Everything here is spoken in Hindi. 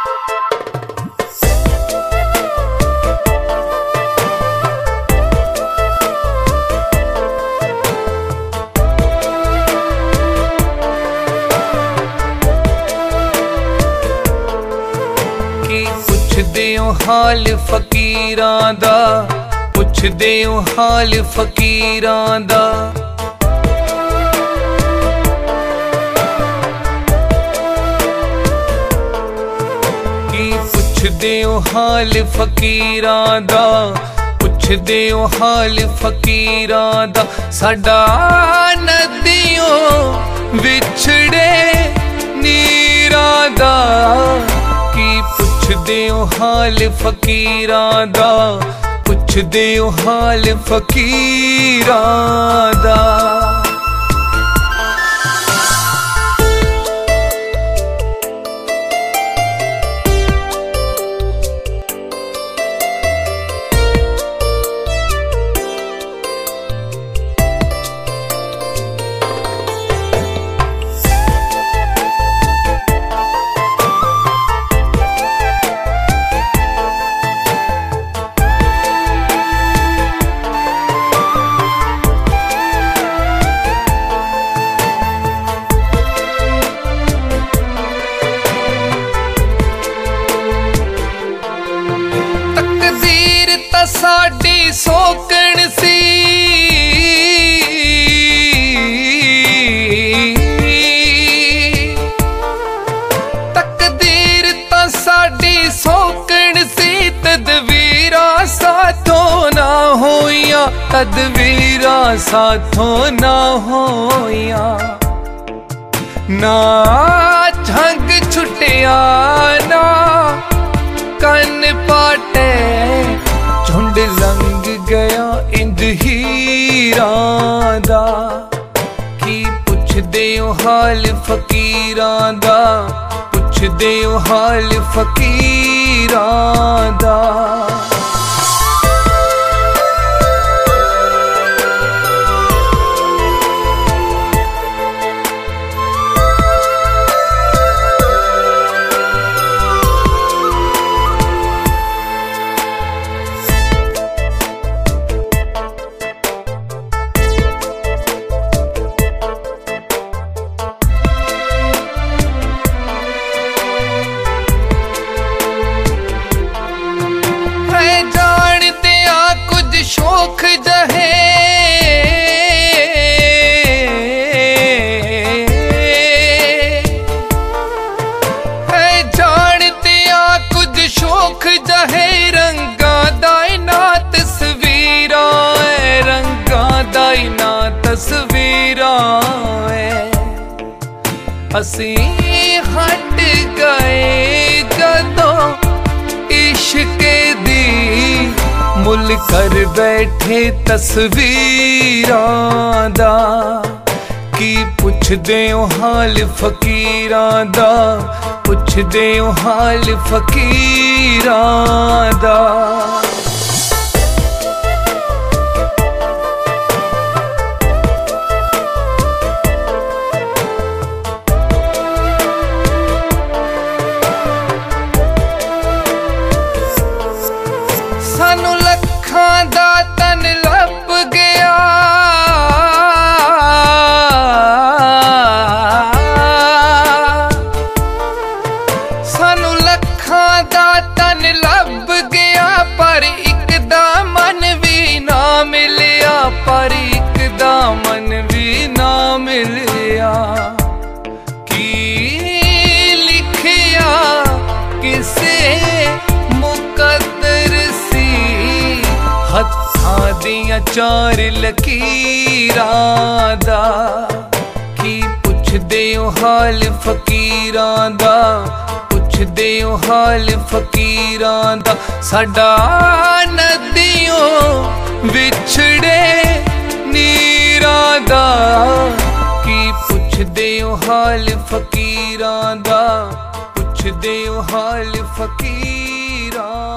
पुछदे हो हाल फकीरां दा, पुछदे हो हाल फकीरां दा। की पुछदे हो हाल फकीरां दा, पुछदे हो हाल फकीरां दा। साडा नदियों विछड़े नीरां दा। पुछदे हो हाल फकीरां दा, पुछदे हो हाल फकीरां दा। साडी सोकण सी, तकदीर ता साडी सोकण सी। तदवीरां साथों ना होइयां, तदवीरां साथों ना होइयां। ना झंग छुटिया ना कन पाटे, झुंड लंघ गया इंद हीरां दा। की पुछदे हो हाल फकीरां दा, पुछदे हो हाल फकीरां दा। शौक जहे है, जानते आ कुछ शौक जहे। रंगा दाई ना तस्वीरां है, रंगा दाई ना तस्वीरां है। असी हट गए जदों इश्क दी, मुल कर बैठे तस्वीरां दा। की पुछदे हो हाल फकीरां दा, पुछदे हो हाल फकीरां दा। सानू लखां दा तन लभ गया, सानू लखां दा तन लभ गया। पर एक दा मन भी ना मिलिया, पर एक दा मन भी ना मिलिया। की लिखिया किसे मुकद्दर हत्थां दियां चार लकीरां दा। की पुछदे हो हाल फकीरां दा, पुछदे हो हाल फकीरां दा। साडा नदियों विछड़े नीरां दा। की पुछदे हो हाल फकीरां दा, पुछदे हो हाल फकीरां।